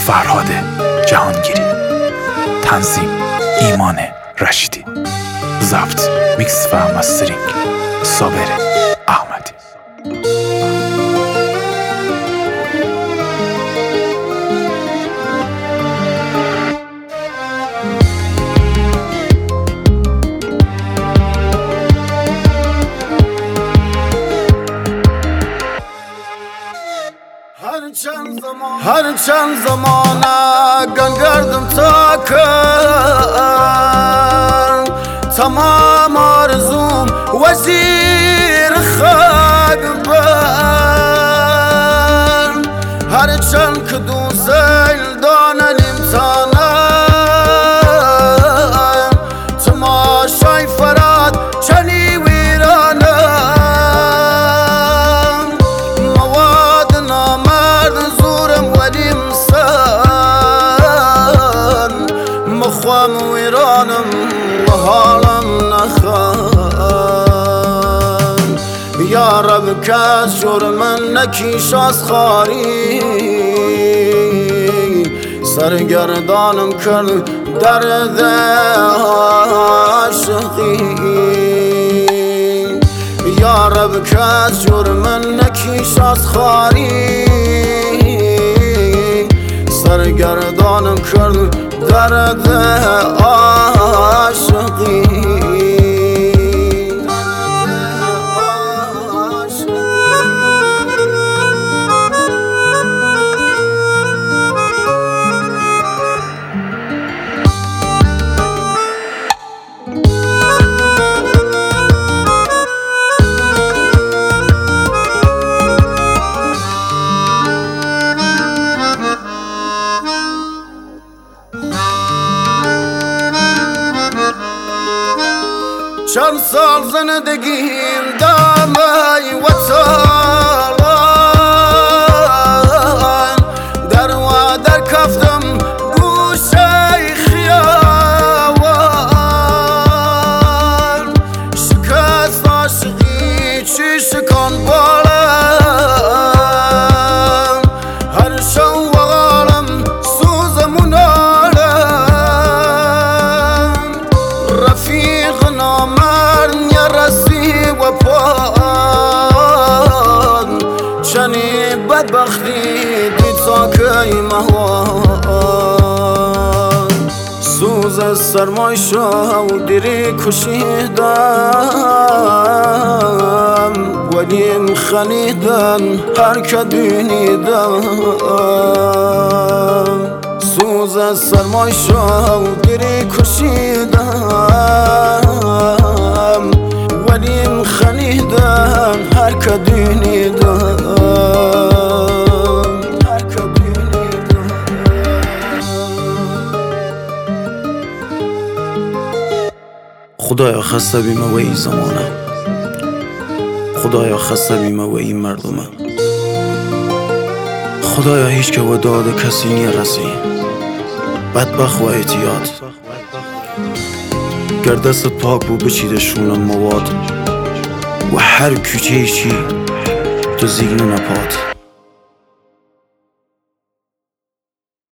فرهاد جهانگیری، تنظیم ایمان رشیدی، ضبط میکس و مسترینگ صابر احمدی. هر چند زمانه گنگردم تاکن، تمام آرزوم وزیر خاک بر. هر چند که دوزیل دانلیم تانم، تماشای فراد چنی ویرانم. مواد نامرد زورم ولیم سن، مخوام ویرانم و حالم نخان. یا رب کس جرمن نکیش از خاری، سرگردانم کرد درد عاشقی. یا رب کس جرمن نکیش از خاری، سرگردانم کرد درد عاشقی. چند سال زندگیم دامای وطن، در و در کفتم گوشه خیابان. شکست عاشقی چی شکان بالم، هر شو و غالم سوزمون آلم. رفیق نامرد یا رسی و پان، چنی بدبختی دید ساکی مهوان. سوز سرمای شو دیری کشیدم، ولیم خلیدن هر که دینیدم. سوز سرمای شو دیری کشیدم، ولیم خلیدن هر که دینیدم. خدایا خسته بیمه و این زمانه، خدایا خسته بیمه و این مردمه. خدایا هیچ که و داد کسی نیرسی، بدبخت و احتیاط. گر دستت پاک بو بچیده شونم مواد، و هر کوچه چی تو زیگنه نپاد.